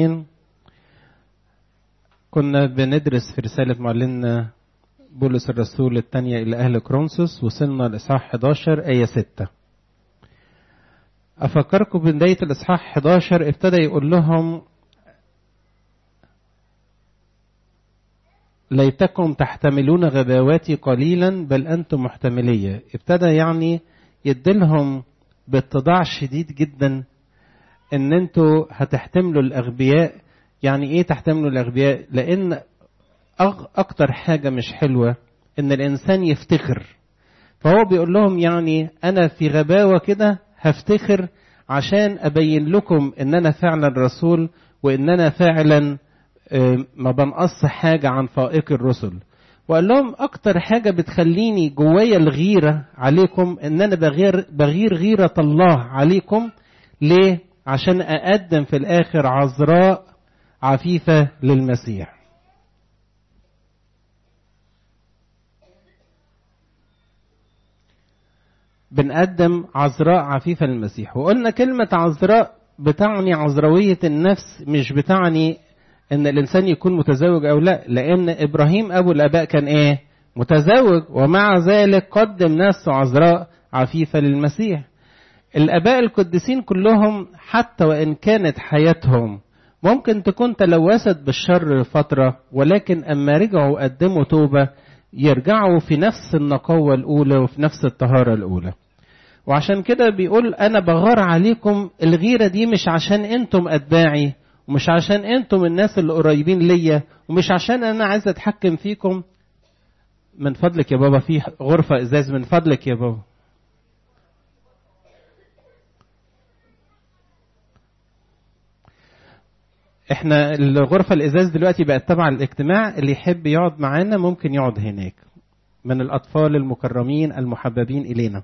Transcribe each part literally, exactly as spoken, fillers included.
يومين كنا بندرس في رسالة معلمنا بولس الرسول الثانية إلى أهل كورنثوس، وصلنا لإصحاح حداشر آية ستة. أفكركم بداية الإصحاح حداشر ابتدى يقول لهم ليتكم تحتملون غباواتي قليلا بل أنتم محتملية. ابتدى يعني يدلهم باتضاع شديد جدا ان انتوا هتحتملوا الأغبياء. يعني ايه تحتملوا الأغبياء؟ لأن أكتر حاجة مش حلوة ان الإنسان يفتخر. فهو بيقول لهم يعني أنا في غباوة كده هفتخر عشان أبين لكم ان أنا فعلا رسول، وان أنا فعلا ما بنقص حاجة عن فائق الرسل. وقال لهم أكتر حاجة بتخليني جوايا الغيرة عليكم إن أنا بغير, بغير غيرة الله عليكم. ليه؟ عشان أقدم في الآخر عذراء عفيفة للمسيح. بنقدم عذراء عفيفة للمسيح. وقلنا كلمة عذراء بتعني عذراوية النفس، مش بتعني ان الانسان يكون متزوج او لا، لان ابراهيم ابو الاباء كان ايه؟ متزوج، ومع ذلك قدم نفسه عذراء عفيفة للمسيح. الاباء القديسين كلهم حتى وان كانت حياتهم ممكن تكون تلوثت بالشر فترة، ولكن اما رجعوا قدموا توبة يرجعوا في نفس النقاوة الاولى وفي نفس الطهارة الاولى. وعشان كده بيقول انا بغار عليكم. الغيرة دي مش عشان انتم اتباعي، ومش عشان انتم الناس اللي قريبين ليا، ومش عشان انا عايز اتحكم فيكم. من فضلك يا بابا في غرفة ازاز، من فضلك يا بابا. احنا الغرفة الازاز دلوقتي بقت تبع الاجتماع، اللي يحب يقعد معانا ممكن يقعد هناك من الاطفال المكرمين المحببين الينا.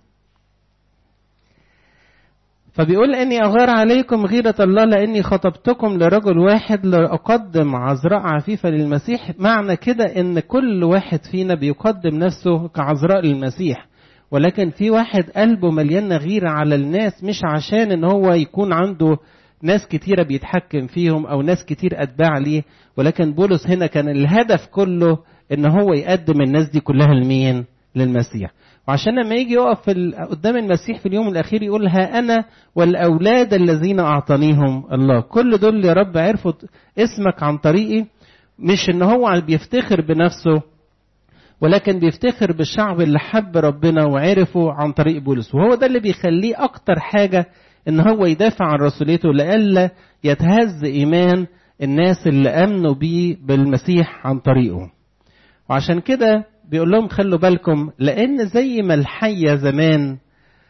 فبيقول اني اغار عليكم غيرة الله لاني خطبتكم لرجل واحد لاقدم عذراء عفيفة للمسيح. معنى كده ان كل واحد فينا بيقدم نفسه كعذراء للمسيح، ولكن في واحد قلبه مليان غيرة على الناس، مش عشان ان هو يكون عنده ناس كتيرة بيتحكم فيهم او ناس كتير اتباع ليه، ولكن بولس هنا كان الهدف كله ان هو يقدم الناس دي كلها لمين؟ للمسيح. وعشان لما يجي يقف قدام المسيح في اليوم الأخير يقول ها أنا والأولاد الذين أعطانيهم الله. كل دول يا رب عرفوا اسمك عن طريقي. مش إن هو بيفتخر بنفسه، ولكن بيفتخر بالشعب اللي حب ربنا وعرفه عن طريق بولس. وهو ده اللي بيخليه أكتر حاجة إن هو يدافع عن رسوليته، لألا يتهز إيمان الناس اللي أمنوا بيه بالمسيح عن طريقه. وعشان كده بيقول لهم خلوا بالكم، لأن زي ما الحية زمان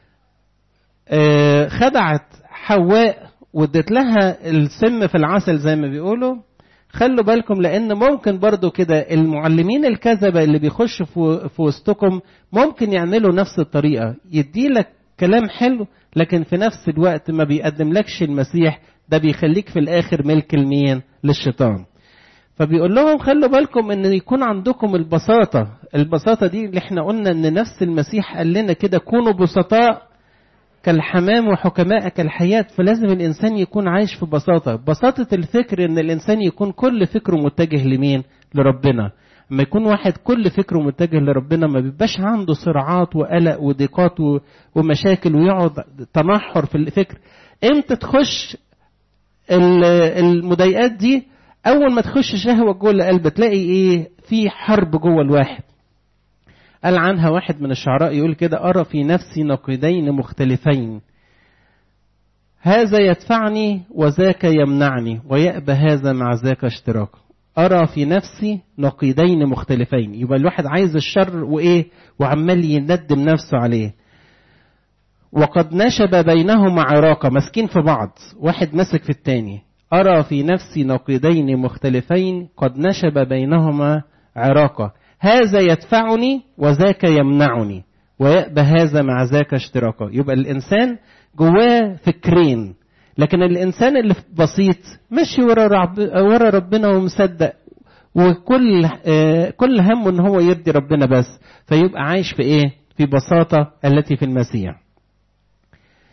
خدعت حواء وادت لها السم في العسل زي ما بيقولوا، خلوا بالكم لأن ممكن برضو كده المعلمين الكذبة اللي بيخشوا في وسطكم ممكن يعملوا نفس الطريقة. يدي لك كلام حلو لكن في نفس الوقت ما بيقدم لكش المسيح، ده بيخليك في الآخر ملك المين؟ للشيطان. فبيقول لهم خلوا بالكم ان يكون عندكم البساطة. البساطة دي اللي احنا قلنا ان نفس المسيح قال لنا كده كونوا بسطاء كالحمام وحكماء كالحياة. فلازم الانسان يكون عايش في بساطة. بساطة الفكر ان الانسان يكون كل فكره متجه لمين؟ لربنا. اما يكون واحد كل فكره متجه لربنا ما بيبقاش عنده صراعات وقلق وضيقات ومشاكل ويقعد تنحر في الفكر. امتى تخش المضايقات دي؟ أول ما تخش شهوة جوه القلب تلاقي إيه؟ في حرب جوه الواحد. قال عنها واحد من الشعراء يقول كده أرى في نفسي نقيضين مختلفين، هذا يدفعني وذاك يمنعني ويأبى هذا مع ذاك اشتراك. أرى في نفسي نقيضين مختلفين، يبقى الواحد عايز الشر وإيه؟ وعمال يندم نفسه عليه. وقد نشب بينهما عراقة، مسكين في بعض، واحد مسك في التاني. أرى في نفسي نقيضين مختلفين قد نشب بينهما عراقة، هذا يدفعني وذاك يمنعني ويأبى هذا مع ذاك اشتراكا. يبقى الإنسان جواه فكرين، لكن الإنسان اللي بسيط ماشي ورا رب ورا ربنا ومصدق، وكل كل همه إن هو يرضي ربنا بس، فيبقى عايش في إيه؟ في بساطة التي في المسيح.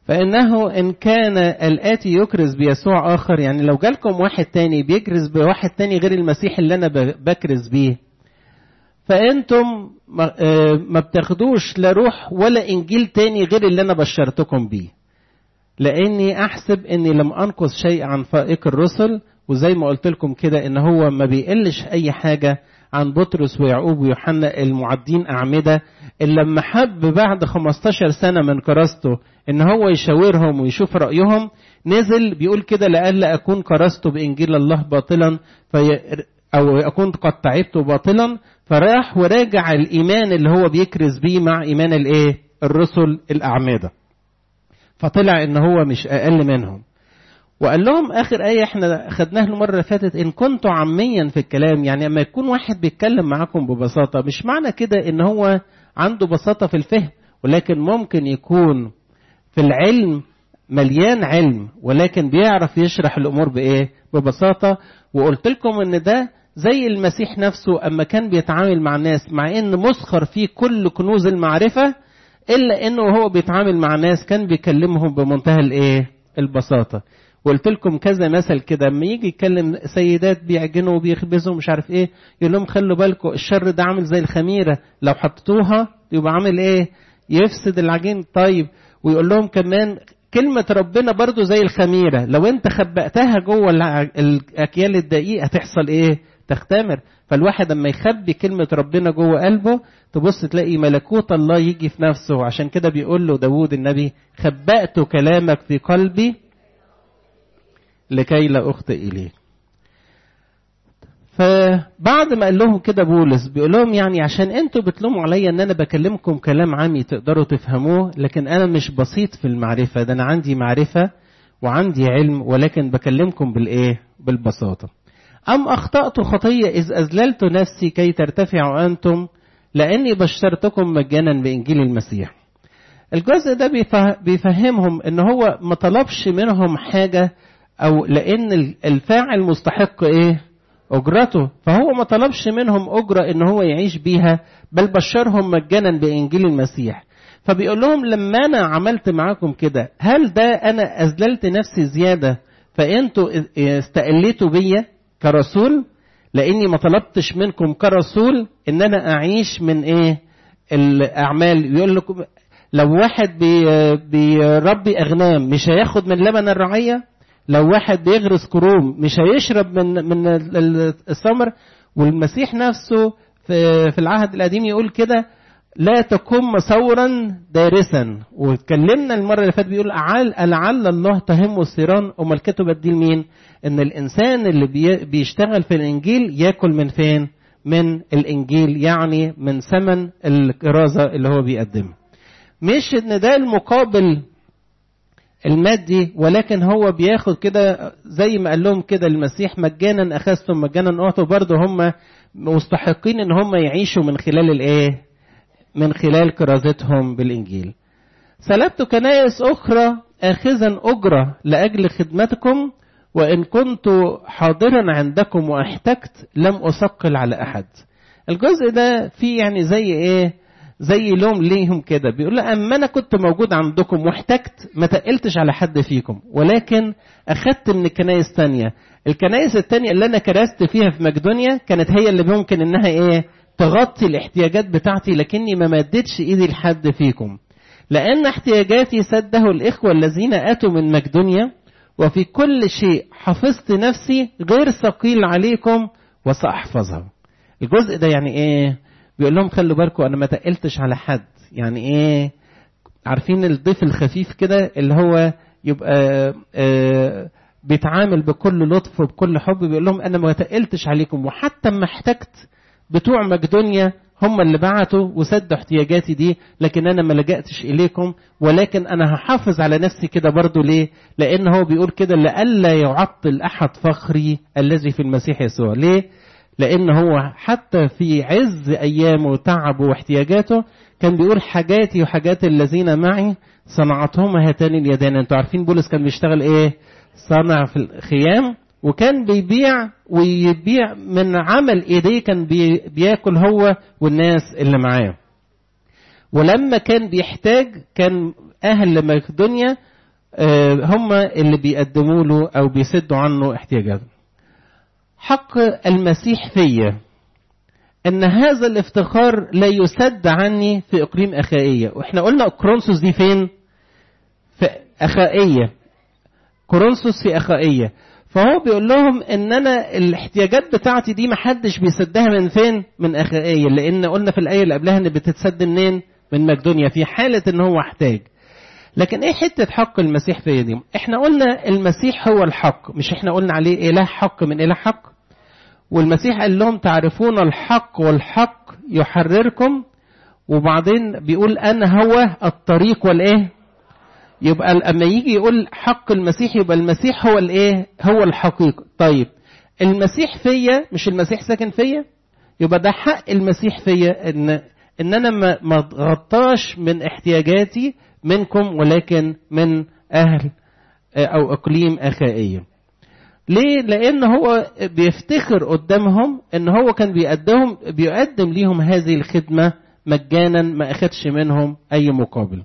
فإنه إن كان الآتي يكرز بيسوع آخر، يعني لو جالكم واحد تاني بيكرز بواحد تاني غير المسيح اللي أنا بكرز بيه، فأنتم ما بتاخدوش لا روح ولا إنجيل تاني غير اللي أنا بشرتكم بيه، لأني أحسب أني لم أنقص شيء عن فائق الرسل. وزي ما قلت لكم كده إن هو ما بيقلش أي حاجة عن بطرس ويعقوب ويوحنا المعدين أعمدة، إلا لما حب بعد خمستاشر سنة من كراسته إن هو يشاورهم ويشوف رأيهم، نزل بيقول كده لألا أكون كرست بإنجيل الله باطلا في أو أكون قد تعبت باطلا، فراح وراجع الإيمان اللي هو بيكرز بيه مع إيمان الإيه الرسل الأعمدة، فطلع إن هو مش أقل منهم. وقال لهم آخر آية احنا خدناها المرة اللي فاتت، إن كنتوا عاميا في الكلام، يعني أما يكون واحد بيتكلم معاكم ببساطة، مش معنى كده إن هو عنده بساطة في الفهم، ولكن ممكن يكون في العلم مليان علم، ولكن بيعرف يشرح الأمور بإيه ببساطة. وقلت لكم إن ده زي المسيح نفسه أما كان بيتعامل مع الناس، مع إن مسخر فيه كل كنوز المعرفة، إلا إنه هو بيتعامل مع الناس كان بيكلمهم بمنتهى الإيه البساطة. وقلت لكم كذا مثل كده، لما يجي يتكلم سيدات بيعجنوا وبيخبزوا مش عارف ايه، يقول لهم خلوا بالكم الشر ده عامل زي الخميره، لو حطيتوها يبقى عامل ايه يفسد العجين. طيب ويقول لهم كمان كلمه ربنا برضو زي الخميره، لو انت خبأتها جوه الاكيال الدقيق هتحصل ايه تختمر. فالواحد اما يخبي كلمه ربنا جوه قلبه تبص تلاقي ملكوت الله يجي في نفسه. عشان كده بيقول له داود النبي خبأت كلامك في قلبي لكي لا أخطئ إليه. فبعد ما قال لهم كده بولس بيقول لهم يعني عشان انتوا بتلوموا عليا ان انا بكلمكم كلام عامي تقدروا تفهموه، لكن انا مش بسيط في المعرفة، ده انا عندي معرفة وعندي علم، ولكن بكلمكم بالايه بالبساطة. ام اخطأت خطية اذ اذللت نفسي كي ترتفعوا انتم، لاني بشرتكم مجانا بانجيل المسيح. الجزء ده بيفهمهم ان هو ما طلبش منهم حاجة، او لان الفاعل مستحق ايه اجرته، فهو ما طلبش منهم اجرة ان هو يعيش بيها، بل بشرهم مجانا بانجيل المسيح. فبيقول لهم لما انا عملت معاكم كده، هل ده انا اذللت نفسي زيادة فانتوا استقليتوا بيا كرسول؟ لاني ما طلبتش منكم كرسول ان انا اعيش من ايه الاعمال. يقول لكم لو واحد بيربي اغنام مش هياخد من لبن الرعية، لو واحد بيغرس كروم مش هيشرب من من الثمر. والمسيح نفسه في في العهد القديم يقول كده لا تكن مصورا دارسا. واتكلمنا المره اللي فاتت بيقول لعل الله تهم الثيران، امال كتب الدين مين؟ ان الانسان اللي بي بيشتغل في الانجيل ياكل من فين؟ من الانجيل، يعني من ثمن الكرازه اللي هو بيقدمها. مش ان ده المقابل المادي، ولكن هو بياخد كده زي ما قال لهم كده المسيح مجانا اخذتم مجانا اعطوا، برضه هم مستحقين ان هم يعيشوا من خلال الايه من خلال كرازتهم بالانجيل. سلبت كنائس اخرى اخذا اجره لاجل خدمتكم، وان كنت حاضرا عندكم واحتجت لم اثقل على احد. الجزء ده فيه يعني زي ايه زي لوم ليهم كده، بيقول اما انا كنت موجود عندكم واحتجت ما تقلتش على حد فيكم، ولكن اخدت من الكنائس تانية. الكنائس التانية اللي انا كرست فيها في مقدونيا كانت هي اللي ممكن انها ايه تغطي الاحتياجات بتاعتي، لكني ما مدتش ايدي لحد فيكم، لان احتياجاتي سده الاخوة الذين اتوا من مقدونيا، وفي كل شيء حفظت نفسي غير ثقيل عليكم وساحفظها. الجزء ده يعني ايه؟ بيقول لهم خلوا بالكم انا ما تقلتش على حد. يعني ايه؟ عارفين الضيف الخفيف كده اللي هو يبقى آه بيتعامل بكل لطف وبكل حب. بيقول لهم انا ما تقلتش عليكم، وحتى ما احتجت بتوع مقدونيا هم اللي بعتوا وسدوا احتياجاتي دي، لكن انا ما لجأتش اليكم، ولكن انا هحافظ على نفسي كده برضو. ليه؟ لان هو بيقول كده لألا يعطل احد فخري الذي في المسيح يسوع. ليه؟ لأن هو حتى في عز أيامه وتعبه واحتياجاته كان بيقول حاجاتي وحاجات الذين معي صنعتهم هاتان اليدان. انتوا عارفين بولس كان بيشتغل ايه؟ صنع في الخيام، وكان بيبيع ويبيع من عمل ايديه، كان بي بياكل هو والناس اللي معاه. ولما كان بيحتاج كان أهل مقدونيا هم اللي بيقدموا له أو بيسدوا عنه احتياجاته. حق المسيح فيا ان هذا الافتخار لا يسد عني في اقليم اخائيه. واحنا قلنا كورنثوس دي فين؟ في اخائيه. كورنثوس في اخائيه. فهو بيقول لهم ان انا الاحتياجات بتاعتي دي محدش بيسدها من فين؟ من اخائيه. لان قلنا في الايه اللي قبلها ان بتتسد منين؟ من مقدونيا في حاله ان هو احتاج. لكن ايه حته حق المسيح فيا دي؟ احنا قلنا المسيح هو الحق. مش احنا قلنا عليه اله حق من اله حق؟ والمسيح قال لهم تعرفون الحق والحق يحرركم. وبعدين بيقول أنا هو الطريق والإيه. يبقى لما يجي يقول حق المسيح يبقى المسيح هو الإيه؟ هو الحقيقة. طيب المسيح فيا مش المسيح ساكن فيا؟ يبقى ده حق المسيح فيا إن إن أنا ما ما اتغطاش من احتياجاتي منكم ولكن من أهل أو إقليم أخائية. ليه؟ لأن هو بيفتخر قدامهم إن هو كان بيقدم بيقدم ليهم هذه الخدمة مجانا ما أخدش منهم أي مقابل.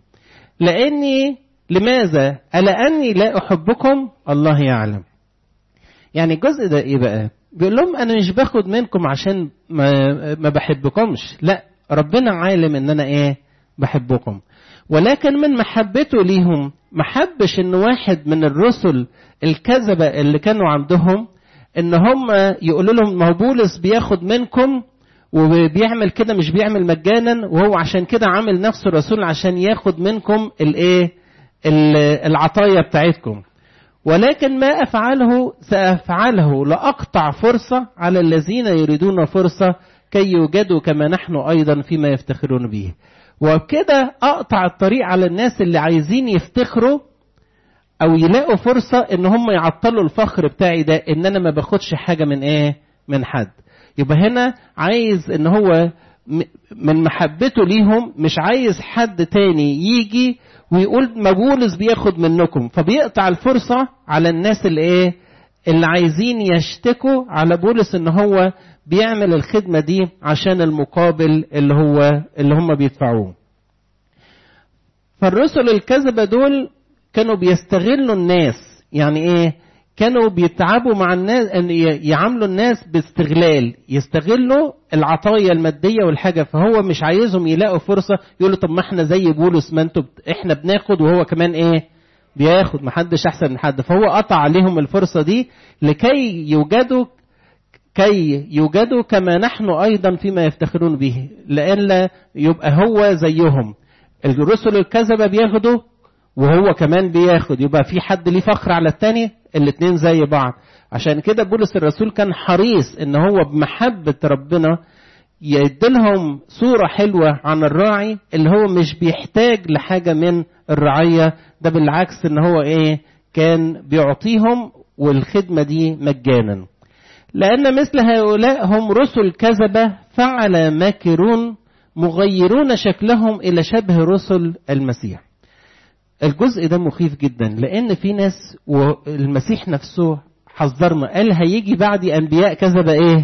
لأني لماذا؟ ألا أني لا أحبكم الله يعلم. يعني الجزء ده إيه بقى؟ بيقول لهم أنا مش باخد منكم عشان ما, ما بحبكمش. لا، ربنا عالم إن أنا إيه؟ بحبكم. ولكن من محبته ليهم محبش إن واحد من الرسل الكذبة اللي كانوا عندهم إن هم يقولوا لهم ما هو بولس بياخد منكم وبيعمل كده مش بيعمل مجانا وهو عشان كده عامل نفسه رسول عشان ياخد منكم الايه العطايا بتاعتكم. ولكن ما أفعله سأفعله لأقطع فرصة على الذين يريدون فرصة كي يوجدوا كما نحن أيضا فيما يفتخرون به. وبكده أقطع الطريق على الناس اللي عايزين يفتخروا أو يلاقوا فرصة إن هم يعطلوا الفخر بتاعي ده إن أنا ما باخدش حاجة من إيه؟ من حد. يبقى هنا عايز إن هو من محبته ليهم مش عايز حد تاني يجي ويقول ما بولس بياخد منكم، فبيقطع الفرصة على الناس اللي إيه؟ اللي عايزين يشتكوا على بولس إن هو بيعمل الخدمة دي عشان المقابل اللي هو اللي هم بيدفعوه. فالرسل الكذبة دول كانوا بيستغلوا الناس. يعني ايه؟ كانوا بيتعبوا مع الناس ان يعاملوا الناس باستغلال، يستغلوا العطايا المادية والحاجة. فهو مش عايزهم يلاقوا فرصة يقولوا طب ما احنا زي بولس، ما انتوا احنا بناخد وهو كمان ايه؟ بياخد، ما حدش احسن من حد. فهو قطع عليهم الفرصة دي لكي يوجدوا كي يوجدوا كما نحن أيضا فيما يفتخرون به، لأن يبقى هو زيهم. الرسل الكذبة بياخدوا وهو كمان بياخد، يبقى في حد ليه فخر على التاني؟ الاتنين زي بعض. عشان كده بولس الرسول كان حريص ان هو بمحبة ربنا يديلهم صورة حلوة عن الراعي اللي هو مش بيحتاج لحاجة من الرعية. ده بالعكس ان هو ايه؟ كان بيعطيهم والخدمة دي مجانا. لأن مثل هؤلاء هم رسل كذبة فعل ماكرون مغيرون شكلهم إلى شبه رسل المسيح. الجزء ده مخيف جدا، لأن في ناس والمسيح نفسه حذرنا قال هيجي بعد أنبياء كذبة إيه؟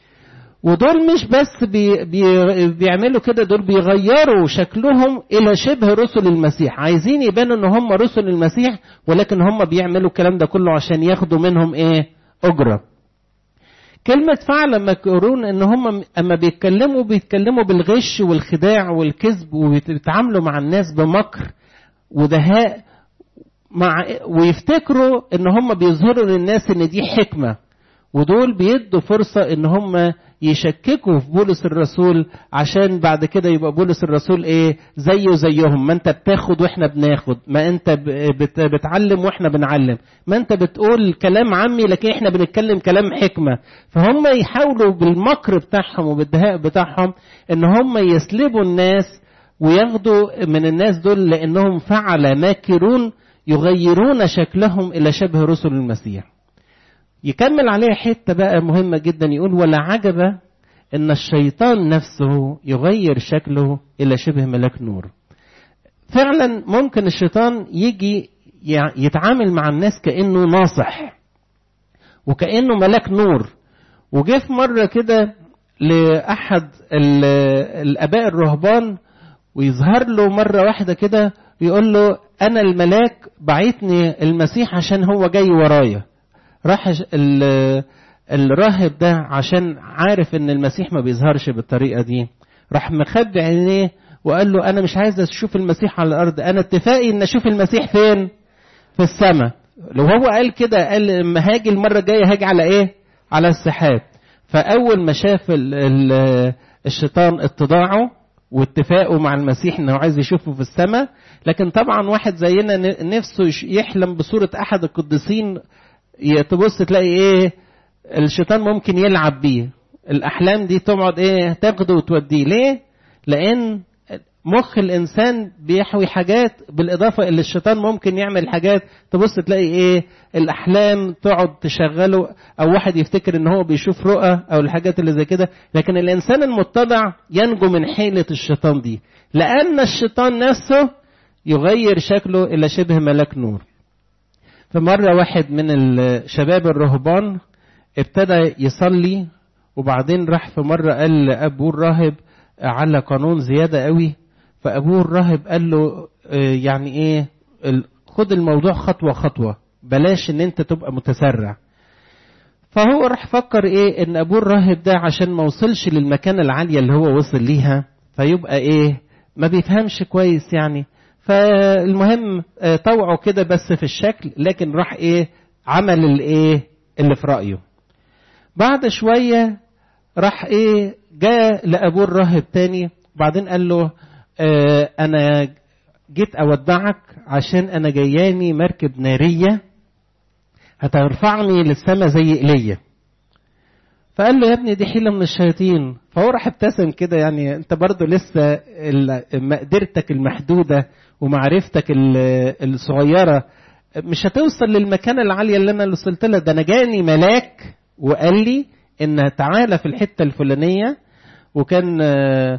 ودول مش بس بي بي بيعملوا كده، دول بيغيروا شكلهم إلى شبه رسل المسيح، عايزين يبانوا إن هم رسل المسيح، ولكن هم بيعملوا الكلام ده كله عشان ياخدوا منهم إيه؟ أجرة. كلمة فعل مكرون ان هم اما بيتكلموا بيتكلموا بالغش والخداع والكذب وبيتعاملوا مع الناس بمكر ودهاء مع ويفتكروا ان هم بيظهروا للناس ان دي حكمة، ودول بيدوا فرصة ان هم يشككوا في بولس الرسول عشان بعد كده يبقى بولس الرسول ايه؟ زيه زيهم. ما انت بتاخد واحنا بناخد، ما انت بتعلم واحنا بنعلم، ما انت بتقول كلام عمي لكن احنا بنتكلم كلام حكمة. فهم يحاولوا بالمكر بتاعهم وبالدهاء بتاعهم ان هم يسلبوا الناس وياخدوا من الناس دول، لانهم فعل ماكرون يغيرون شكلهم الى شبه رسل المسيح. يكمل عليها حتة بقى مهمة جدا، يقول ولا عجب ان الشيطان نفسه يغير شكله الى شبه ملاك نور. فعلا ممكن الشيطان يجي يتعامل مع الناس كأنه ناصح وكأنه ملاك نور. وجه في مرة كده لأحد الآباء الرهبان ويظهر له مرة واحدة كده يقول له انا الملاك بعتني المسيح عشان هو جاي ورايا. راح الراهب ده عشان عارف ان المسيح ما بيظهرش بالطريقة دي، راح مخبي عينيه وقال له انا مش عايز اشوف المسيح على الارض، انا اتفاقي ان اشوف المسيح فين؟ في السماء. لو هو قال كده قال لما هاجي المرة الجاية هاجي على ايه؟ على السحاب. فاول ما شاف ال ال الشيطان اتضاعه واتفاقه مع المسيح انه عايز يشوفه في السماء، لكن طبعا واحد زينا نفسه يحلم بصورة احد القديسين، تبص تلاقي ايه؟ الشيطان ممكن يلعب بيه الاحلام دي، تقعد ايه؟ تاخده وتوديه. ليه؟ لان مخ الانسان بيحوي حاجات، بالاضافه اللي الشيطان ممكن يعمل حاجات، تبص تلاقي ايه؟ الاحلام تقعد تشغله، او واحد يفتكر ان هو بيشوف رؤى او الحاجات اللي زي كده. لكن الانسان المتضع ينجو من حيلة الشيطان دي، لان الشيطان نفسه يغير شكله الى شبه ملاك نور. فمرة واحد من الشباب الرهبان ابتدى يصلي، وبعدين راح في مرة قال لأبوه الراهب على قانون زيادة قوي. فأبوه الراهب قال له يعني ايه؟ خد الموضوع خطوة خطوة، بلاش ان انت تبقى متسرع. فهو راح فكر ايه؟ ان ابوه الراهب ده عشان ما وصلش للمكانة العالية اللي هو وصل ليها، فيبقى ايه؟ ما بيفهمش كويس يعني. فالمهم طوعه كده بس في الشكل، لكن راح ايه؟ عمل الايه اللي في رأيه. بعد شوية راح ايه؟ جاء لأبوه الراهب تاني، بعدين قال له اه انا جيت اودعك عشان انا جاياني مركب نارية هترفعني للسماء زي ايليا. فقال له يا ابني دي حيلة من الشياطين. فهو راح ابتسم كده، يعني انت برضو لسه مقدرتك المحدودة ومعرفتك الصغيرة مش هتوصل للمكانة العالية اللي انا وصلت لها. ده انا جاني ملاك وقال لي ان تعالى في الحتة الفلانية، وكان آآ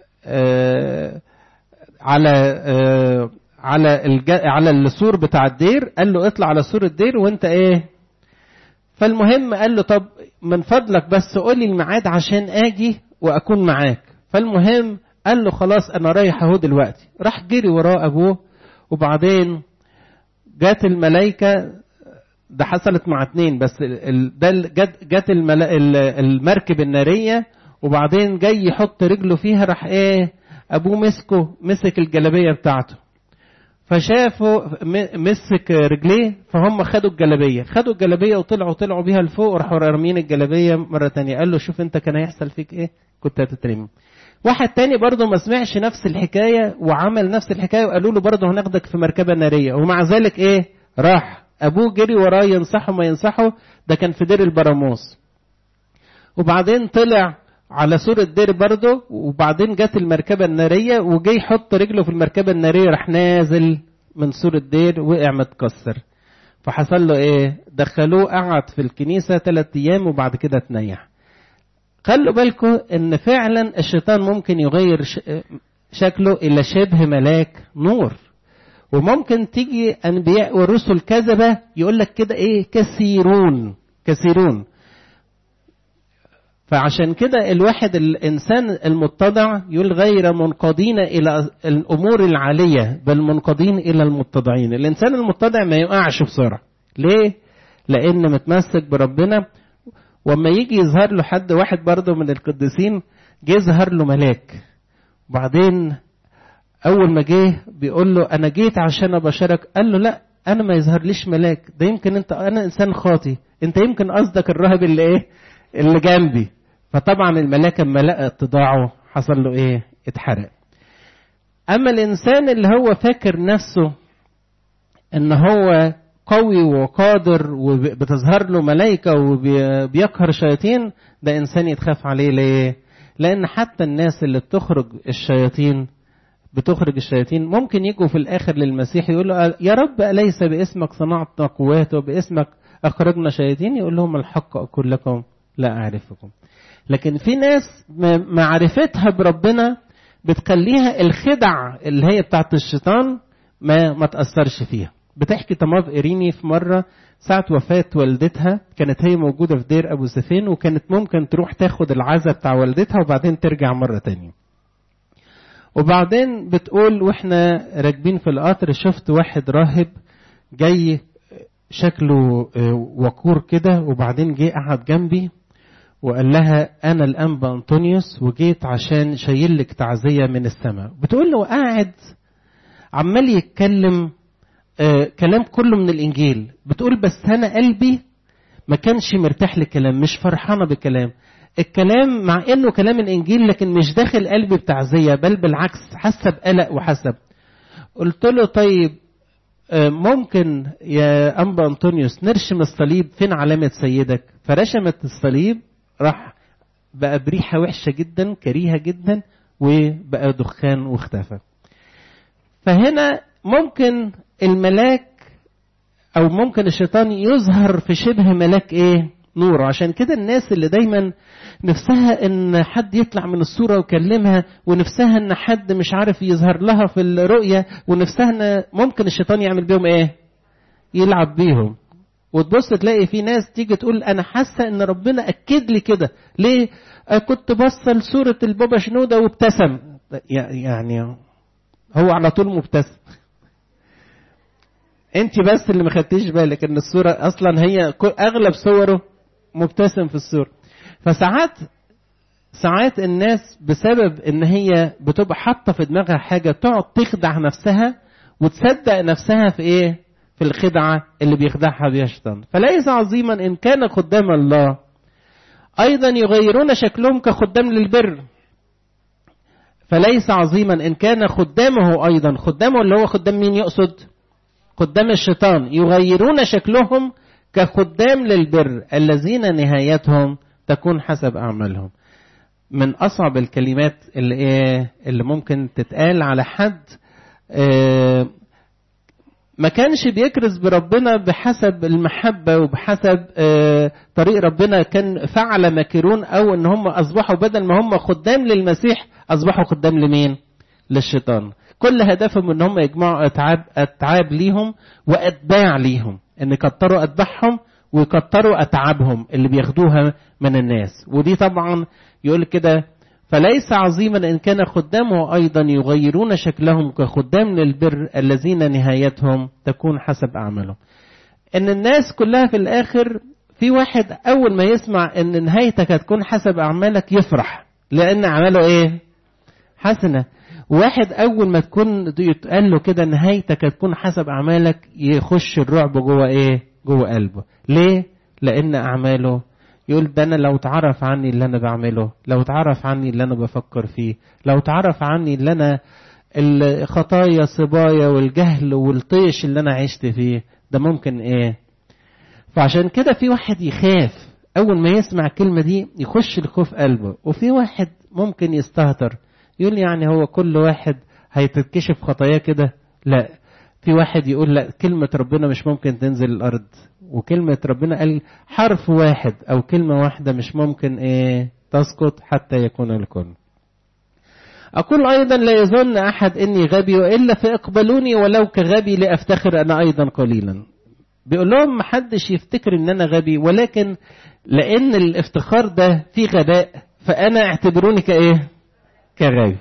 آآ على آآ على الج... على السور بتاع الدير، قال له اطلع على سور الدير وانت ايه. فالمهم قال له طب من فضلك بس قول لي الميعاد عشان اجي واكون معاك. فالمهم قال له خلاص انا رايح اهو دلوقتي. راح جري وراه ابوه، وبعدين جات الملائكة. ده حصلت مع اتنين بس، ده جت جت المركب النارية، وبعدين جاي يحط رجله فيها، راح ايه؟ ابوه مسكه مسك الجلابية بتاعته، فشافوا مسك رجليه، فهم خدوا الجلابية خدوا الجلابية وطلعوا طلعوا بيها لفوق، راحوا رامين الجلابية مرة تانية. قال له شوف انت كان هيحصل فيك ايه؟ كنت هتترمي. واحد تاني برضه ما سمعش نفس الحكاية وعمل نفس الحكاية، وقالوا له برضه هناخدك في مركبة نارية، ومع ذلك ايه؟ راح. ابوه جري وراه ينصحه ما ينصحه، ده كان في دير البراموس. وبعدين طلع على سور الدير برضه، وبعدين جت المركبة النارية وجاي يحط رجله في المركبة النارية، راح نازل من سور الدير وقع متكسر. فحصل له ايه؟ دخلوه قعد في الكنيسة ثلاث ايام وبعد كده تنيح. خلوا بالكم ان فعلا الشيطان ممكن يغير شكله الى شبه ملاك نور، وممكن تيجي انبياء ورسل كذبة يقول لك كده ايه؟ كثيرون كثيرون. فعشان كده الواحد الانسان المتضع يقول غير منقادين الى الامور العالية بل منقادين الى المتضعين. الانسان المتضع ما يقعش بسرعة. ليه؟ لان متمسك بربنا. وما يجي يظهر له حد، واحد برضه من القديسين جه ظهر له ملاك، وبعدين اول ما جه بيقول له انا جيت عشان ابشرك. قال له لا انا ما يظهر ليش ملاك، ده يمكن انت انا انسان خاطي، انت يمكن قصدك الراهب اللي ايه اللي جنبي. فطبعا الملاك اما لقى اتضاعه حصل له ايه؟ اتحرق. اما الانسان اللي هو فاكر نفسه ان هو قوي وقادر وبتظهر له ملائكة وبيقهر شياطين، ده انسان يتخاف عليه. ليه؟ لان حتى الناس اللي بتخرج الشياطين بتخرج الشياطين ممكن يجوا في الاخر للمسيح يقول له يا رب أليس باسمك صنعتنا قوات وباسمك اخرجنا شياطين؟ يقول لهم الحق اقول لكم لا اعرفكم. لكن في ناس معرفتها بربنا بتخليها الخدع اللي هي بتاعت الشيطان ما ما تأثرش فيها. بتحكي تماف إيريني في مرة ساعة وفاة والدتها، كانت هي موجودة في دير أبو سفين، وكانت ممكن تروح تاخد العزاء بتاع والدتها وبعدين ترجع مرة تانية. وبعدين بتقول واحنا راكبين في القطر شفت واحد راهب جاي شكله وقور كده، وبعدين جه قعد جنبي وقال لها انا الانبا انطونيوس وجيت عشان شايل لك تعزيه من السماء. بتقول له قاعد عمال يتكلم آه كلام كله من الانجيل. بتقول بس انا قلبي ما كانش مرتاح للكلام، مش فرحانه بالكلام الكلام مع انه كلام الانجيل، لكن مش داخل قلبي بتعزيه، بل بالعكس حاسه بقلق وحسب. قلت له طيب ممكن يا أنبا أنطونيوس نرشم الصليب فين علامة سيدك؟ فرشمت الصليب، راح بقى بريحة وحشة جدا كريهة جدا وبقى دخان واختفى. فهنا ممكن الملاك أو ممكن الشيطان يظهر في شبه ملاك إيه؟ نور. عشان كده الناس اللي دايما نفسها ان حد يطلع من الصورة ويكلمها، ونفسها ان حد مش عارف يظهر لها في الرؤية، ونفسها ان ممكن الشيطان يعمل بيهم ايه؟ يلعب بيهم. وتبص تلاقي في ناس تيجي تقول انا حاسة ان ربنا اكد لي كده. ليه؟ كنت بصل صورة البابا شنودة وابتسم. يعني هو على طول مبتسم. انت بس اللي ما خدتيش بالك ان الصورة اصلا هي اغلب صوره مبتسم في الصورة. فساعات ساعات الناس بسبب ان هي بتبقى حاطه في دماغها حاجه تقعد تخدع نفسها وتصدق نفسها في ايه؟ في الخدعه اللي بيخدعها بيها الشيطان. فليس عظيما ان كان خدام الله ايضا يغيرون شكلهم كخدام للبر. فليس عظيما ان كان خدامه ايضا، خدامه اللي هو خدام مين يقصد؟ خدام الشيطان، يغيرون شكلهم كخدام للبر الذين نهايتهم تكون حسب أعمالهم. من أصعب الكلمات اللي, إيه اللي ممكن تتقال على حد إيه ما كانش بيكرز بربنا بحسب المحبة وبحسب إيه طريق ربنا، كان فعل مكرون، أو إن هم أصبحوا بدل ما هم خدام للمسيح أصبحوا خدام لمين؟ للشيطان. كل هدفهم إن هم يجمعوا أتعاب, أتعاب ليهم وأتباع ليهم، إن يكتروا أتباعهم ويكتروا أتعابهم اللي بياخدوها من الناس. ودي طبعا يقول كده فليس عظيما إن كان خدامه أيضا يغيرون شكلهم كخدام للبر الذين نهايتهم تكون حسب أعمالهم. إن الناس كلها في الآخر، في واحد أول ما يسمع إن نهايتك هتكون حسب أعمالك يفرح لأن أعماله إيه؟ حسنة. واحد أول ما تكون يتقال له كده نهايتك هتكون حسب أعمالك يخش الرعب جوه إيه؟ جوه قلبه. ليه؟ لأن أعماله يقول ده أنا لو تعرف عني اللي أنا بعمله، لو تعرف عني اللي أنا بفكر فيه، لو تعرف عني اللي أنا الخطايا صبايا والجهل والطيش اللي أنا عشت فيه، ده ممكن إيه؟ فعشان كده في واحد يخاف أول ما يسمع الكلمة دي يخش الخوف قلبه، وفي واحد ممكن يستهتر يقول يعني هو كل واحد هيتكشف خطاياه كده. لا، في واحد يقول لا، كلمة ربنا مش ممكن تنزل الأرض، وكلمة ربنا قال حرف واحد أو كلمة واحدة مش ممكن إيه تسقط حتى يكون الكون. أقول أيضا لا يظن أحد إني غبي، وإلا فاقبلوني ولو كغبي لأفتخر أنا أيضا قليلا. بيقول لهم محدش يفتكر إن أنا غبي، ولكن لأن الافتخار ده فيه غباء فأنا اعتبروني كإيه؟ كغبي.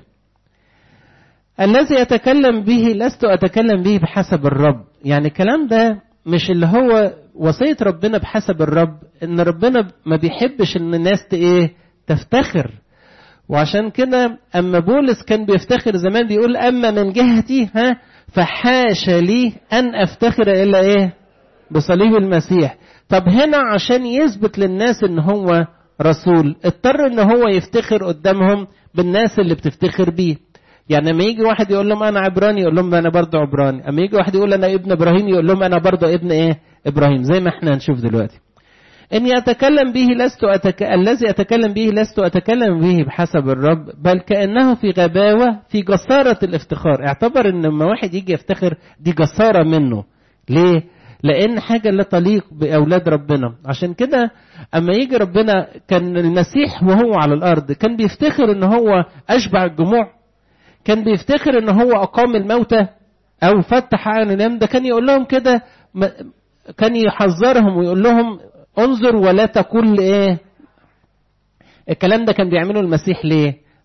الذي أتكلم به لست أتكلم به بحسب الرب. يعني الكلام ده مش اللي هو وصية ربنا بحسب الرب، إن ربنا ما بيحبش إن الناس إيه تفتخر. وعشان كده أما بولس كان بيفتخر زمان بيقول أما من جهتي ها فحاش لي أن أفتخر إلا إيه؟ بصليب المسيح. طب هنا عشان يثبت للناس إن هو رسول اضطر إن هو يفتخر قدامهم بالناس اللي بتفتخر بيه. يعني لما يجي واحد يقول لهم أنا عبراني يقول لهم أنا برضو عبراني، أما يجي واحد يقول أنا ابن إبراهيم يقول لهم أنا برضو ابن إيه؟ إبراهيم، زي ما إحنا هنشوف دلوقتي. إني أتكلم به لست أتك... الذي أتكلم به لست أتكلم به بحسب الرب، بل كأنه في غباوة في جسارة الافتخار. اعتبر إن لما واحد يجي يفتخر دي جسارة منه. ليه؟ لأن حاجة لا تليق بأولاد ربنا. عشان كده أما يجي ربنا، كان المسيح وهو على الأرض كان بيفتخر إن هو أشبع الجموع، كان بيفتخر إن هو أقام الموتى أو فتح عن النام. ده كان يقول لهم كده، كان يحذرهم ويقول لهم انظر ولا تقول ايه. الكلام ده كان بيعمله المسيح ليه؟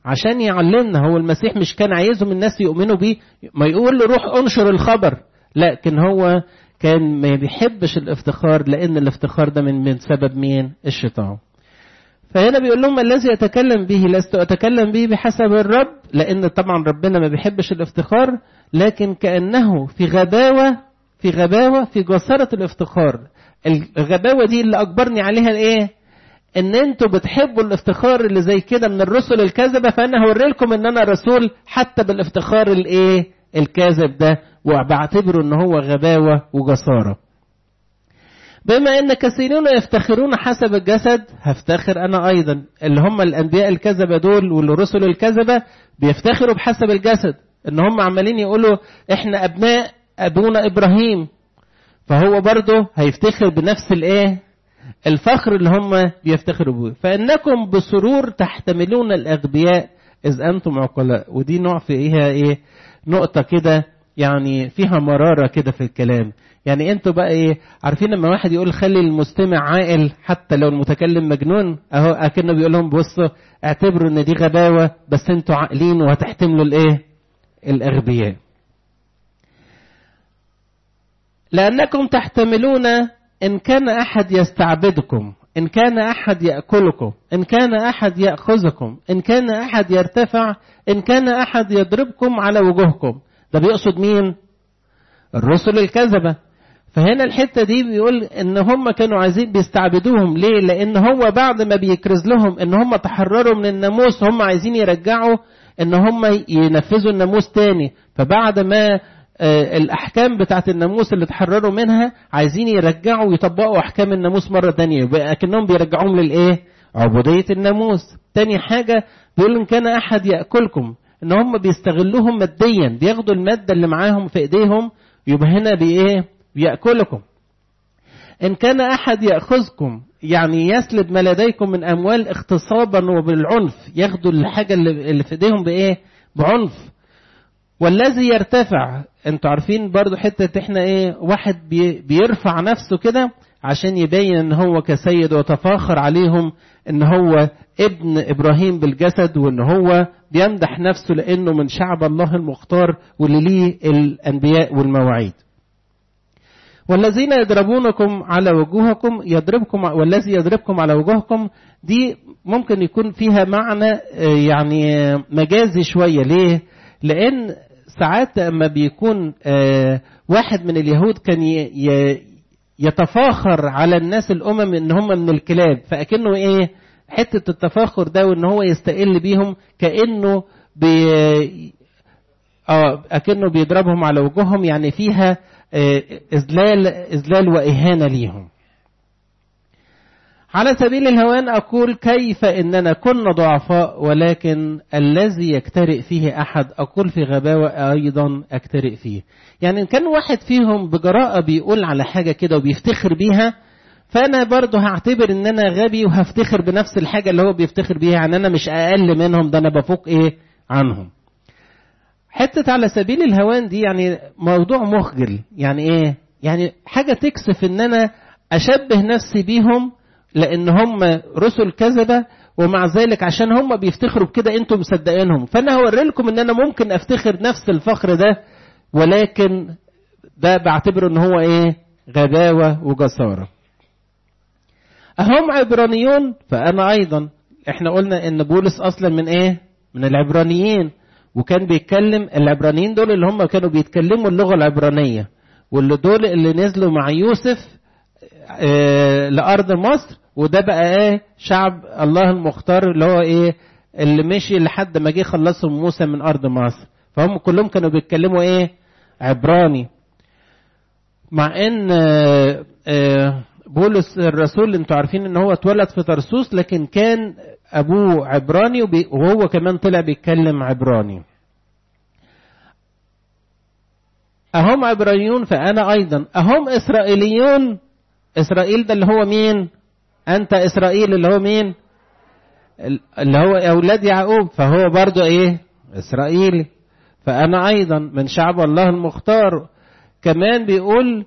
عشان يعلمنا. هو المسيح مش كان عايزهم الناس يؤمنوا بيه، ما يقول له روح انشر الخبر، لكن هو كان ما بيحبش الافتخار، لان الافتخار ده من من سبب مين؟ الشيطان. فهنا بيقول لهم الذي أتكلم به لست أتكلم به بحسب الرب، لأن طبعا ربنا ما بيحبش الافتخار، لكن كأنه في غباوة في غباوة في جسارة الافتخار. الغباوة دي اللي أجبرني عليها الإيه؟ إن أنتوا بتحبوا الافتخار اللي زي كده من الرسل الكاذبة، فأنا هوري لكم إن أنا رسول حتى بالافتخار الإيه؟ الكاذب ده، وبعتبره إن هو غباوة وجسارة. بما ان كثيرون يفتخرون حسب الجسد هفتخر انا ايضا. اللي هم الانبياء الكذبه دول والرسل الكذبه بيفتخروا بحسب الجسد، ان هم عمالين يقولوا احنا ابناء ابونا ابراهيم، فهو برضه هيفتخر بنفس الايه؟ الفخر اللي هم بيفتخروا به. فانكم بسرور تحتملون الاغبياء اذ انتم عقلاء. ودي نوع فيها ايه؟ نقطه كده يعني فيها مراره كده في الكلام. يعني انتوا بقى ايه؟ عارفين لما واحد يقول خلي المستمع عاقل حتى لو المتكلم مجنون، اهو اكنه بيقول لهم بصوا اعتبروا ان دي غباوه، بس انتوا عاقلين وهتحتملوا الايه؟ الاغبياء. لانكم تحتملون ان كان احد يستعبدكم، ان كان احد ياكلكم، ان كان احد ياخذكم، ان كان احد يرتفع، ان كان احد يضربكم على وجوهكم. ده بيقصد مين؟ الرسل الكذبه. فهنا الحتة دي بيقول ان هم كانوا عايزين بيستعبدوهم. ليه؟ لان هو بعد ما بيكرز لهم ان هم تحرروا من الناموس، هم عايزين يرجعوا ان هم ينفذوا الناموس تاني. فبعد ما الاحكام بتاعت الناموس اللي تحرروا منها عايزين يرجعوا ويطبقوا احكام الناموس مرة تانية، يبقى كأنهم بيرجعوهم للايه؟ عبودية الناموس. تاني حاجة بيقول ان كان احد يأكلكم، ان هم بيستغلوهم ماديا، بياخدوا المادة اللي معاهم في ايديهم، يبقى هنا بايه؟ يأكلكم. إن كان أحد يأخذكم، يعني يسلب ما لديكم من أموال اغتصابا وبالعنف، ياخدوا الحاجة اللي في ايديهم بإيه؟ بعنف. والذي يرتفع، انتوا عارفين برضو حتة احنا ايه؟ واحد بي بيرفع نفسه كده عشان يبين ان هو كسيد وتفاخر عليهم ان هو ابن ابراهيم بالجسد، وان هو بيمدح نفسه لانه من شعب الله المختار واللي ليه الانبياء والمواعيد. والذين يضربونكم على وجوهكم يضربكم، والذي يضربكم على وجوهكم، دي ممكن يكون فيها معنى يعني مجازي شوية. ليه؟ لأن ساعات اما بيكون واحد من اليهود كان يتفاخر على الناس الأمم إن هم من الكلاب، فأكنه إيه؟ حتة التفاخر ده وإن هو يستقل بيهم، كأنه بي آه أكنه بيضربهم على وجوههم، يعني فيها إذلال إذلال وإهانة ليهم. على سبيل الهوان أقول كيف إننا كنا ضعفاء، ولكن الذي يكترئ فيه أحد أقول في غباوة أيضا أكترئ فيه. يعني إن كان واحد فيهم بجراءة بيقول على حاجة كده وبيفتخر بيها، فأنا برضه هعتبر إن أنا غبي وهفتخر بنفس الحاجة اللي هو بيفتخر بيها، يعني أنا مش أقل منهم، ده أنا بفوق إيه عنهم. حتة على سبيل الهوان دي يعني موضوع مخجل. يعني ايه؟ يعني حاجة تكسف ان انا اشبه نفسي بيهم لان هم رسل كذبة، ومع ذلك عشان هم بيفتخروا بكده انتم مصدقينهم، فانا هوري لكم ان انا ممكن افتخر نفس الفخر ده، ولكن ده بعتبره ان هو ايه؟ غباوة وجسارة. اهم عبرانيون فانا ايضا. احنا قلنا ان بولس اصلا من ايه؟ من العبرانيين، وكان بيتكلم العبرانيين دول اللي هم كانوا بيتكلموا اللغة العبرانية، واللي دول اللي نزلوا مع يوسف اه لأرض مصر، وده بقى ايه؟ شعب الله المختار اللي هو ايه؟ اللي مشي لحد ما جه خلصهم موسى من أرض مصر، فهم كلهم كانوا بيتكلموا ايه؟ عبراني. مع ان اه اه بولس الرسول انتوا عارفين ان هو اتولد في طرسوس، لكن كان ابوه عبراني وهو كمان طلع بيتكلم عبراني. اهم عبرانيون فانا ايضا. اهم اسرائيليون، اسرائيل ده اللي هو مين؟ انت اسرائيل اللي هو مين؟ اللي هو اولاد يعقوب، فهو برضو ايه؟ اسرائيلي. فانا ايضا من شعب الله المختار. كمان بيقول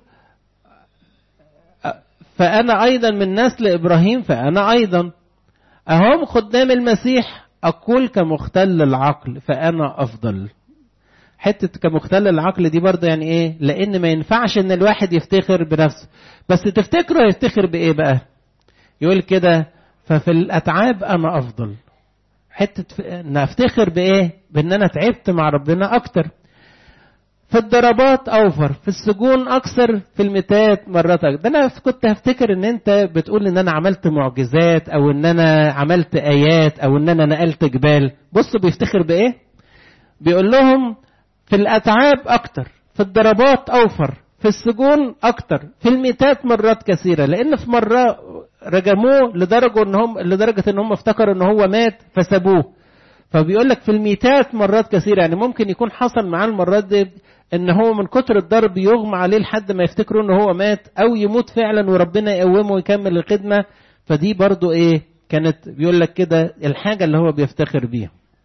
فانا ايضا من نسل ابراهيم، فانا ايضا. أهم خدام المسيح أقول كمختل العقل فأنا أفضل. حتة كمختل العقل دي برضه يعني إيه؟ لأن ما ينفعش إن الواحد يفتخر بنفسه، بس تفتكره يفتخر بإيه بقى؟ يقول كده ففي الأتعاب أنا أفضل. حتة إن أفتخر بإيه؟ بإن أنا تعبت مع ربنا أكتر. في الضربات أوفر، في السجون أكثر، في المتات مرات أكتر. ده أنا كنت هفتكر إن أنت بتقول إن أنا عملت معجزات أو إن أنا عملت آيات أو إن أنا نقلت جبال. بصوا بيفتخر بإيه؟ بيقول لهم في الأتعاب أكتر، في الضربات أوفر، في السجون أكتر، في المتات مرات كثيرة. لأن في مرة رجموه لدرجة إن هم لدرجة إن هم افتكروا إن هو مات فسابوه. فبيقول لك في الميتات مرات كثيرة، يعني ممكن يكون حصل معاه المرات دي ان هو من كتر الضرب يغمى عليه لحد ما يفتكروا ان هو مات، او يموت فعلا وربنا يقومه ويكمل الخدمة. فدي برضو ايه كانت بيقول لك كده الحاجة اللي هو بيفتخر بيها.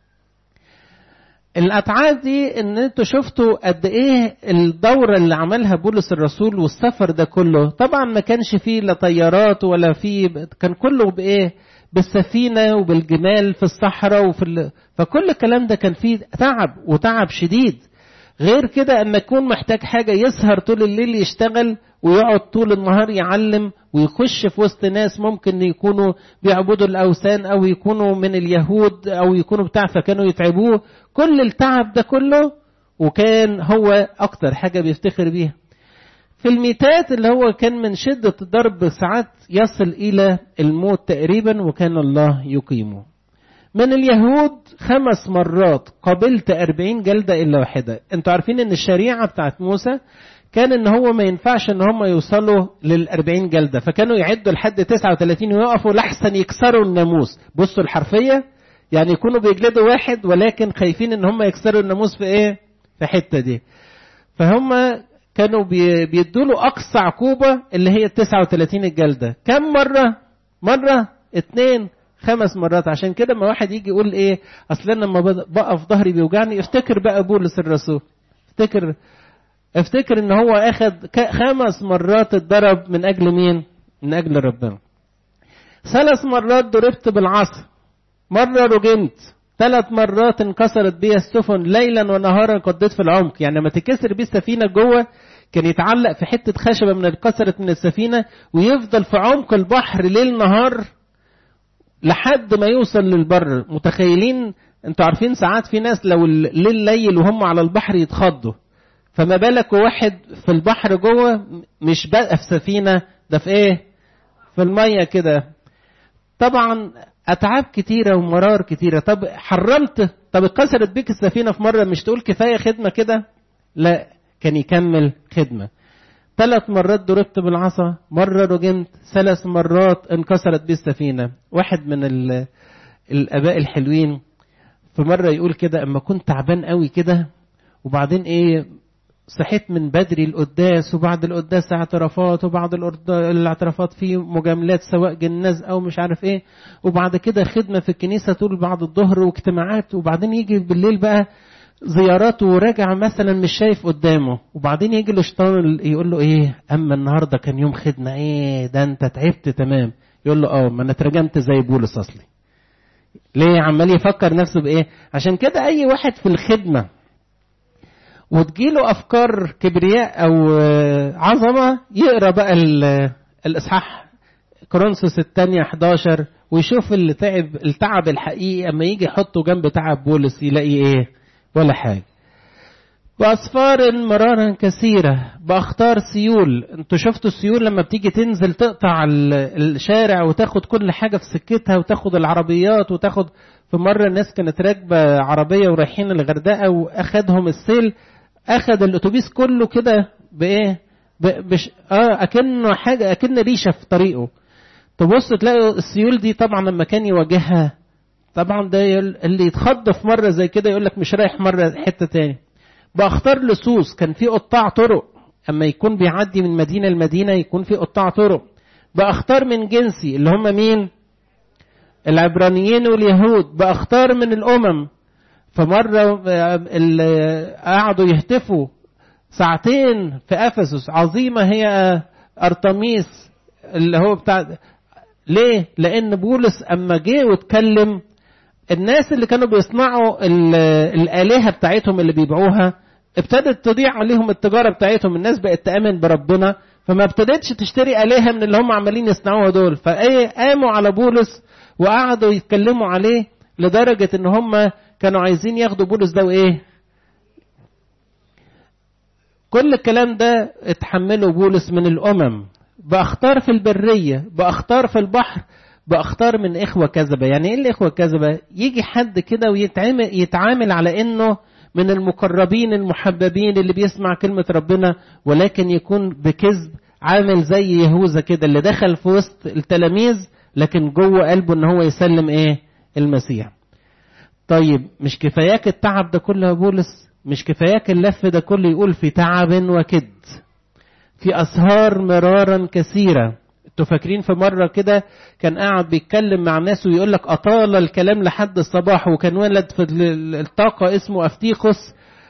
الأتعاب دي ان انتوا شفتوا قد ايه الدورة اللي عملها بولس الرسول والسفر ده كله. طبعا ما كانش فيه لا طيارات ولا فيه، كان كله بايه؟ بالسفينة وبالجمال في الصحراء وفي ال... فكل الكلام ده كان فيه تعب وتعب شديد. غير كده اما يكون محتاج حاجة يسهر طول الليل يشتغل ويقعد طول النهار يعلم ويخش في وسط ناس ممكن يكونوا بيعبدوا الأوثان أو يكونوا من اليهود أو يكونوا بتاع فكانوا يتعبوه. كل التعب ده كله وكان هو أكتر حاجة بيفتخر بيها. في الميتات اللي هو كان من شدة الضرب ساعات يصل إلى الموت تقريبا وكان الله يقيمه. من اليهود خمس مرات قبلت أربعين جلدة إلا واحدة. انتوا عارفين ان الشريعة بتاعت موسى كان ان هو ما ينفعش ان هم يوصلوا للأربعين جلدة، فكانوا يعدوا لحد تسعة وثلاثين ويقفوا لحسن يكسروا الناموس. بصوا الحرفية، يعني يكونوا بيجلدوا واحد ولكن خايفين ان هم يكسروا الناموس في ايه؟ في حتة دي. فهم كانوا بيدوا له اقصى عقوبة اللي هي تسعة وثلاثين الجلدة. كم مرة؟ مرة، اتنين، خمس مرات. عشان كده ما واحد يجي يقول ايه اصلا لما بقف ظهري بيوجعني، افتكر بقى بولس الرسول، افتكر افتكر ان هو اخذ خمس مرات الضرب من اجل مين؟ من اجل ربنا. ثلاث مرات ضربت بالعصا، مرة رجمت، ثلاث مرات انكسرت بي السفن، ليلا ونهارا قضيت في العمق. يعني لما تكسر بيه السفينة جوه كان يتعلق في حتة خشبة من الكسرت من السفينة ويفضل في عمق البحر ليل نهار لحد ما يوصل للبر. متخيلين؟ انتوا عارفين ساعات في ناس لو الليل ليل وهم على البحر يتخضوا، فما بالك واحد في البحر جوه، مش بقى في سفينة، ده في ايه؟ في المية كده. طبعا اتعاب كتيرة ومرار كتيرة. طب حرمت، طب اتكسرت بيك السفينة في مرة، مش تقول كفاية خدمة كده؟ لا، كان يكمل خدمة. ثلاث مرات ضربت بالعصا، مرة رجمت، ثلاث مرات انكسرت بيه السفينة. واحد من الآباء الحلوين في مرة يقول كده اما كنت تعبان قوي كده وبعدين ايه صحيت من بدري القداس، وبعد القداس اعترافات، وبعد الاعترافات في مجاملات سواء جناز او مش عارف ايه، وبعد كده خدمة في الكنيسة طول بعد الظهر واجتماعات، وبعدين يجي بالليل بقى زيارات وراجع مثلا مش شايف قدامه، وبعدين يجي له شيطان يقول له ايه اما النهارده كان يوم خدمه، ايه ده انت تعبت تمام؟ يقول له اه ما انا اترجمت زي بولس اصلي. ليه؟ عمال يفكر نفسه بايه؟ عشان كده اي واحد في الخدمه وتجيله افكار كبرياء او عظمه يقرا بقى الاصحاح كورنثوس الثانيه احداشر ويشوف اللي تعب التعب الحقيقي، اما يجي يحطه جنب تعب بولس يلاقي ايه؟ ولا حاجة. بأسفار مرارا كثيرة، بأخطار سيول. انتوا شفتوا السيول لما بتيجي تنزل تقطع الشارع وتاخد كل حاجة في سكتها وتاخد العربيات وتاخد. في مرة الناس كانت راكبة عربية ورايحين الغردقة واخدهم السيل، اخد الاتوبيس كله كده بايه؟ بش... اه اكنه حاجة، اكن ريشة في طريقه. تبص تلاقوا السيول دي طبعا لما كان يواجهها، طبعا ده اللي يتخض في مرة زي كده يقول لك مش رايح مرة حتة تاني. بأخطار لصوص، كان في قطاع طرق، اما يكون بيعدي من مدينة لمدينة يكون في قطاع طرق. بأخطار من جنسي اللي هم مين؟ العبرانيين واليهود. بأخطار من الأمم، فمرة قعدوا يهتفوا ساعتين في أفسس عظيمة هي أرطميس اللي هو بتاع. ليه؟ لأن بولس أما جه واتكلم الناس اللي كانوا بيصنعوا الآلهة بتاعتهم اللي بيبيعوها ابتدت تضيع عليهم التجارة بتاعتهم، الناس بقت تأمن بربنا فما ابتدتش تشتري آلهة من اللي هم عمالين يصنعوها دول. فايه قاموا على بولس وقعدوا يتكلموا عليه لدرجة ان هم كانوا عايزين ياخدوا بولس ده وايه. كل الكلام ده اتحملوا بولس من الأمم بأخطار في البرية، بأخطار في البحر، بأخطار من إخوة كذبة. يعني إيه الإخوة كذبة؟ يجي حد كده ويتعامل يتعامل على إنه من المقربين المحببين اللي بيسمع كلمة ربنا، ولكن يكون بكذب، عامل زي يهوذا كده اللي دخل في وسط التلاميذ لكن جوه قلبه إن هو يسلم إيه؟ المسيح. طيب مش كفاياك التعب ده كله يا بولس؟ مش كفاياك اللف ده كله؟ يقول في تعب وكد، في أسهار مرارا كثيرة. انتوا فاكرين في مرة كده كان قاعد بيتكلم مع ناس ويقول لك أطال الكلام لحد الصباح، وكان ولد في الطاقة اسمه أفتيخوس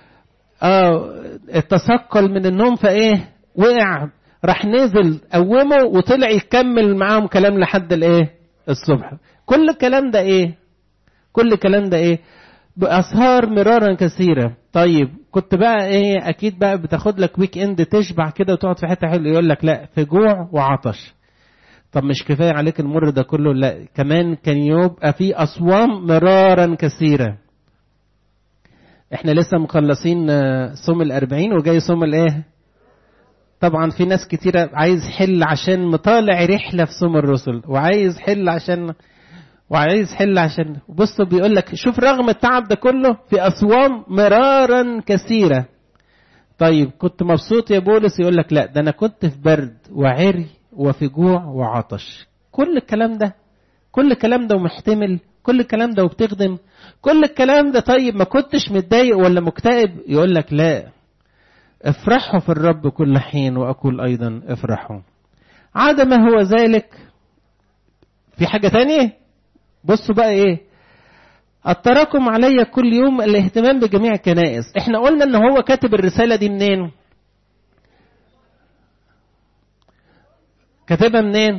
اه اتثقل من النوم فايه وقع، راح نزل قومه وطلع يكمل معاهم كلام لحد الايه الصبح. كل الكلام ده ايه؟ كل الكلام ده ايه؟ بأسهار مرارا كثيرة. طيب كنت بقى ايه؟ اكيد بقى بتاخد لك ويك اند تشبع كده وتقعد في حته حلوه، يقول لك لا في جوع وعطش. طب مش كفايه عليك المر ده كله؟ لا كمان كان يبقى في اصوام مرارا كثيره. احنا لسه مخلصين صوم الأربعين وجاي صوم الايه. طبعا في ناس كتيره عايز حل عشان مطالع رحله في صوم الرسل، وعايز حل عشان وعايز حل عشان بصوا بيقول لك شوف رغم التعب ده كله في أصوام مرارا كثيرة. طيب كنت مبسوط يا بولس؟ يقول لك لا ده أنا كنت في برد وعري وفي جوع وعطش. كل الكلام ده كل الكلام ده ومحتمل كل الكلام ده وبتخدم كل الكلام ده. طيب ما كنتش متضايق ولا مكتئب؟ يقول لك لا افرحوا في الرب كل حين وأقول أيضا افرحوا. عاد ما هو ذلك في حاجة تانية. بصوا بقى ايه؟ التراكم علي كل يوم الاهتمام بجميع الكنائس. احنا قلنا ان هو كاتب الرسالة دي منين؟ كاتبها منين؟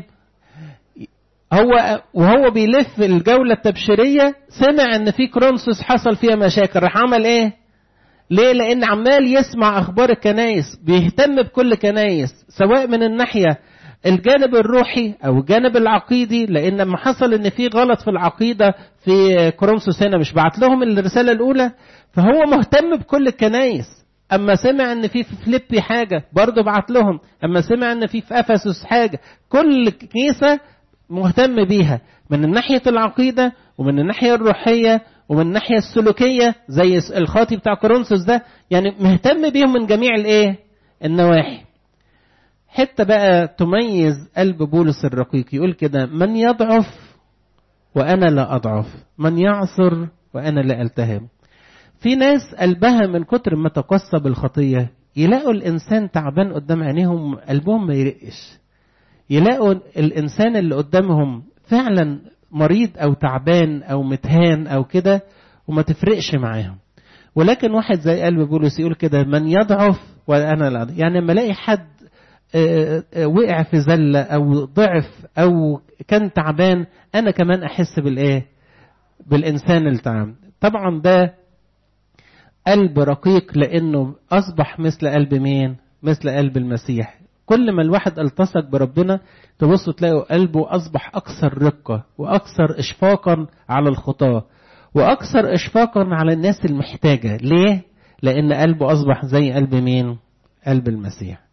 هو وهو بيلف الجولة التبشيرية سمع ان في كورنثوس حصل فيها مشاكل، راح عمل ايه؟ ليه؟ لان عمال يسمع اخبار الكنائس، بيهتم بكل كنائس سواء من الناحية الجانب الروحي او الجانب العقيدي، لان لما حصل ان في غلط في العقيدة في كورنثوس هنا مش بعت لهم الرسالة الاولى، فهو مهتم بكل الكنائس. اما سمع ان في في فيليبي حاجة برضه بعت لهم، اما سمع ان في في افسس حاجة، كل كنيسة مهتم بيها من الناحية العقيدة ومن الناحية الروحية ومن الناحية السلوكية زي الخاطي بتاع كورنثوس ده، يعني مهتم بيهم من جميع الايه النواحي. حتى بقى تميز قلب بولس الرقيق، يقول كده من يضعف وأنا لا أضعف، من يعصر وأنا لا ألتهم. في ناس قلبها من كتر ما تقصى بالخطية يلاقوا الإنسان تعبان قدام عينيهم قلبهم ما يرقش، يلاقوا الإنسان اللي قدامهم فعلا مريض أو تعبان أو متهان أو كده وما تفرقش معاهم. ولكن واحد زي قلب بولس يقول كده من يضعف وأنا لا أضعف. يعني لما الاقي حد وقع في زلة أو ضعف أو كان تعبان أنا كمان أحس بالإيه؟ بالإنسان التعب. طبعا ده قلب رقيق لأنه أصبح مثل قلب مين؟ مثل قلب المسيح. كل ما الواحد التصق بربنا تبصوا تلاقوا قلبه أصبح أكثر رقة وأكثر إشفاقا على الخطاة وأكثر إشفاقا على الناس المحتاجة. ليه؟ لأن قلبه أصبح زي قلب مين؟ قلب المسيح.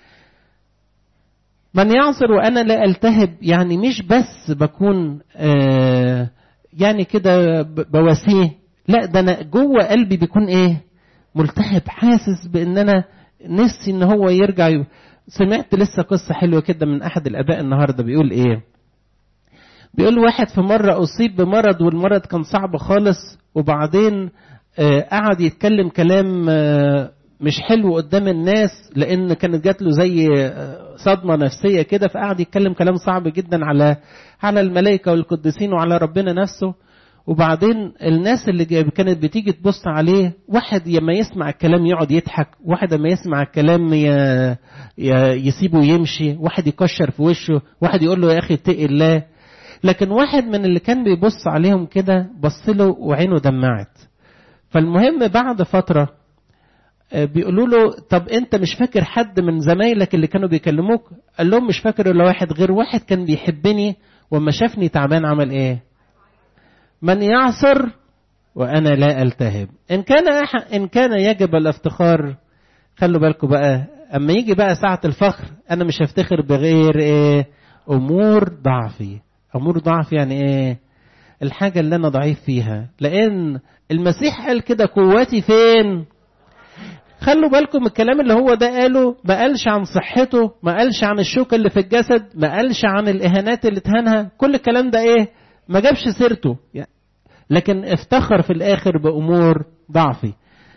من يعصر وأنا لا ألتهب، يعني مش بس بكون آه يعني كده بواسيه، لا ده أنا جوه قلبي بيكون إيه؟ ملتهب، حاسس بأن أنا نفسي إن هو يرجع. سمعت لسه قصة حلوة كده من أحد الآباء النهاردة، بيقول إيه؟ بيقول واحد في مرة أصيب بمرض والمرض كان صعب خالص، وبعدين آه قعد يتكلم كلام آه مش حلو قدام الناس لأن كانت جات له زي صدمة نفسية كده، فقعد يتكلم كلام صعب جدا على على الملائكة والقديسين وعلى ربنا نفسه. وبعدين الناس اللي كانت بتيجي تبص عليه، واحد لما يسمع الكلام يقعد يضحك، واحد لما يسمع الكلام يسيبه يمشي، واحد يكشر في وشه، واحد يقول له يا أخي اتقي الله. لكن واحد من اللي كان بيبص عليهم كده بص له وعينه دمعت. فالمهم بعد فترة بيقولوا له طب انت مش فاكر حد من زمايلك اللي كانوا بيكلموك؟ قال لهم مش فاكر الا واحد، غير واحد كان بيحبني وما شافني تعبان عمل ايه؟ من يعصر وانا لا التهب. ان كان أح... ان كان يجب الافتخار، خلوا بالكم بقى اما يجي بقى ساعة الفخر انا مش هفتخر بغير ايه؟ امور ضعفي. امور ضعفي يعني ايه؟ الحاجة اللي انا ضعيف فيها، لان المسيح قال كده قوتي فين؟ خلوا بالكم الكلام اللي هو ده قاله ما قالش عن صحته، ما قالش عن الشوكة اللي في الجسد، ما قالش عن الاهانات اللي اتهانها، كل الكلام ده ايه؟ ما جابش سيرته، لكن افتخر في الاخر بامور ضعفي.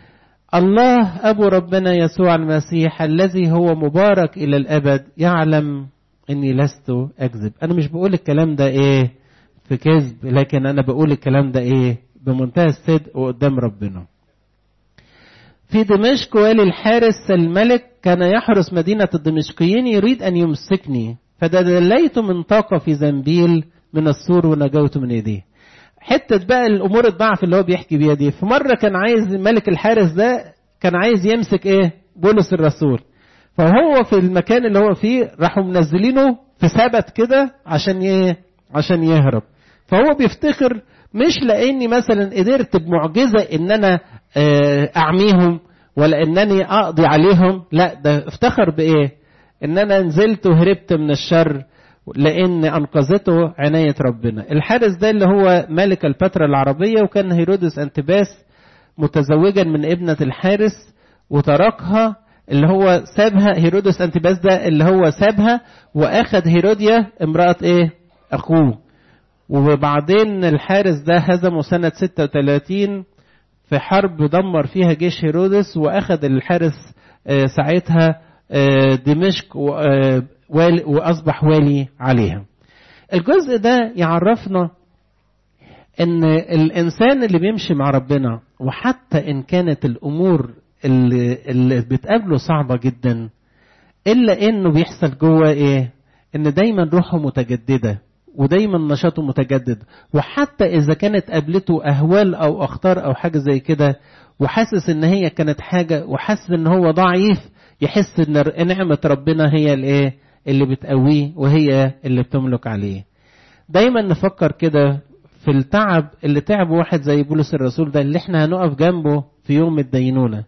الله ابو ربنا يسوع المسيح الذي هو مبارك الى الابد يعلم اني لست اكذب. انا مش بقول الكلام ده ايه في كذب، لكن انا بقول الكلام ده ايه بمنتهى الصدق وقدام ربنا. في دمشق والي الحارس الملك كان يحرس مدينة الدمشقيين يريد أن يمسكني، فدليت منطقة في زنبيل من السور ونجوت من يديه. حتة بقى الأمور الضعف اللي هو بيحكي بيها دي. في مرة كان عايز ملك الحارس ده كان عايز يمسك إيه؟ بولس الرسول. فهو في المكان اللي هو فيه راحوا منزلينه في سبت كده عشان إيه؟ عشان يهرب. فهو بيفتخر مش لأني مثلا قدرت بمعجزة إن أنا أعميهم ولا إنني أقضي عليهم، لا ده افتخر بإيه؟ إن أنا نزلت وهربت من الشر لأن أنقذته عناية ربنا. الحارس ده اللي هو ملك الفترة العربية، وكان هيرودس أنتباس متزوجا من ابنة الحارس وتركها، اللي هو سابها. هيرودس أنتباس ده اللي هو سابها وأخذ هيروديا امرأة إيه؟ أخوه. وبعدين الحارس ده هزمه سنة ستة وثلاثين في حرب دمر فيها جيش هيرودس، وأخذ الحارس ساعتها دمشق وأصبح والي عليها. الجزء ده يعرفنا أن الإنسان اللي بيمشي مع ربنا وحتى إن كانت الأمور اللي, اللي بتقابله صعبة جدا، إلا إنه بيحصل جوه إيه؟ إن دايما روحه متجددة ودايما نشاطه متجدد. وحتى إذا كانت قابلته أهوال أو أخطار أو حاجة زي كده وحاسس إن هي كانت حاجة وحاسس إن هو ضعيف، يحس إن نعمة ربنا هي الإيه اللي بتقويه وهي اللي بتملك عليه. دايما نفكر كده في التعب اللي تعب واحد زي بولس الرسول ده اللي احنا هنقف جنبه في يوم الدينونة.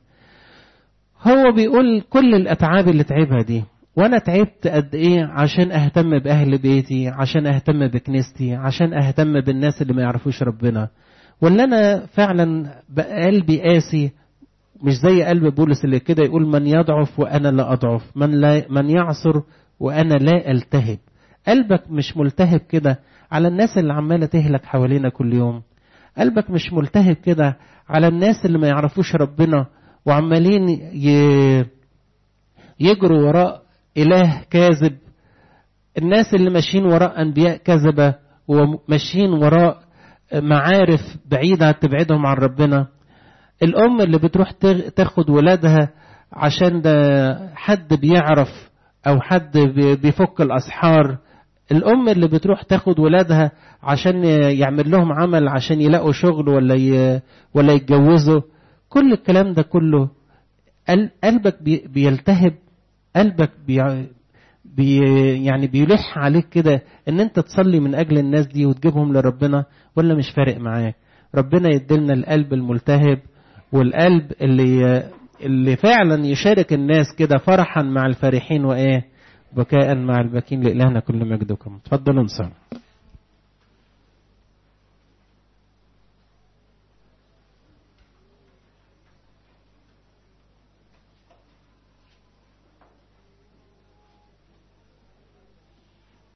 هو بيقول كل الأتعاب اللي تعبها دي وانا تعبت قد ايه عشان اهتم باهل بيتي، عشان اهتم بكنيستي، عشان اهتم بالناس اللي ما يعرفوش ربنا. ولا انا فعلا قلبي قاسي مش زي قلب بولس اللي كده يقول من يضعف وانا لا اضعف، من لا من يعصر وانا لا التهب. قلبك مش ملتهب كده على الناس اللي عماله تهلك حوالينا كل يوم؟ قلبك مش ملتهب كده على الناس اللي ما يعرفوش ربنا وعمالين ي... يجروا وراء إله كاذب، الناس اللي ماشيين وراء أنبياء كذبة وماشيين وراء معارف بعيدة تبعدهم عن ربنا، الأم اللي بتروح تاخد ولادها عشان ده حد بيعرف أو حد بيفك الأسحار، الأم اللي بتروح تاخد ولادها عشان يعمل لهم عمل عشان يلاقوا شغل ولا ي... ولا يتجوزوا. كل الكلام ده كله قلبك بيلتهب، قلبك بي... بي يعني بيلح عليك كده ان انت تصلي من اجل الناس دي وتجيبهم لربنا، ولا مش فارق معاك؟ ربنا يدلنا القلب الملتهب والقلب اللي اللي فعلا يشارك الناس كده فرحا مع الفرحين وايه بكاء مع الباكين. لإلهنا كل مجدكم. تفضلوا نصلي.